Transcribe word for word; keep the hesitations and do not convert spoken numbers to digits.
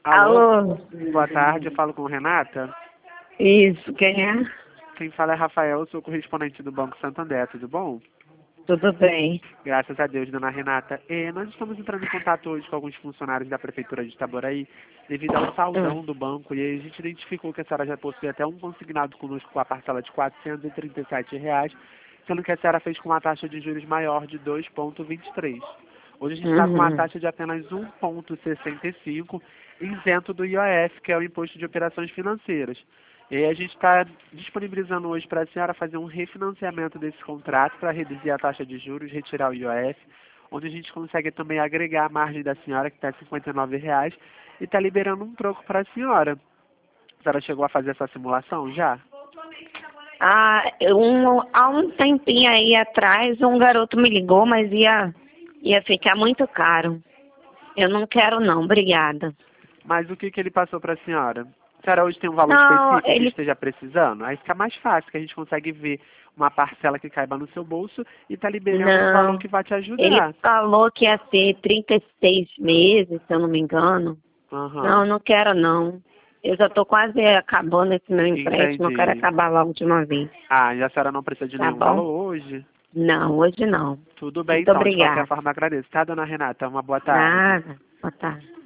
Alô? Alô? Boa tarde, eu falo com Renata. Isso, quem é? Quem fala é Rafael, eu sou correspondente do Banco Santander, tudo bom? Tudo bem. Graças a Deus, dona Renata. É, nós estamos entrando em contato hoje com alguns funcionários da Prefeitura de Itaboraí devido ao saldão Hum. do banco e aí a gente identificou que a senhora já possui até um consignado conosco com a parcela de quatrocentos e trinta e sete reais, sendo que a senhora fez com uma taxa de juros maior de dois vírgula vinte e três. Hoje a gente está com uma Uhum. taxa de apenas um vírgula sessenta e cinco, isento do I O F, que é o Imposto de Operações Financeiras. E aí a gente está disponibilizando hoje para a senhora fazer um refinanciamento desse contrato para reduzir a taxa de juros, retirar o I O F, onde a gente consegue também agregar a margem da senhora, que está cinquenta e nove reais, e está liberando um troco para a senhora. A senhora chegou a fazer essa simulação já? Ah, um, há um tempinho aí atrás, um garoto me ligou, mas ia, ia ficar muito caro. Eu não quero não, obrigada. Mas o que, que ele passou para a senhora? A senhora hoje tem um valor Não, específico que ele esteja precisando? Aí fica mais fácil, que a gente consegue ver uma parcela que caiba no seu bolso e está liberando um valor não. que vai te Ele ajudar. falou que ia ser trinta e seis meses, se eu não me engano. Não, Aham, não quero não. Eu já estou quase acabando esse meu empréstimo, eu quero entendi. acabar logo de uma vez. Ah, e a senhora não precisa de Tá nenhum bom? valor hoje? Não, hoje não. Tudo bem, Muito então. De qualquer obrigada. forma, agradeço, tá, dona Renata? Uma boa tarde. Nada. Boa tarde.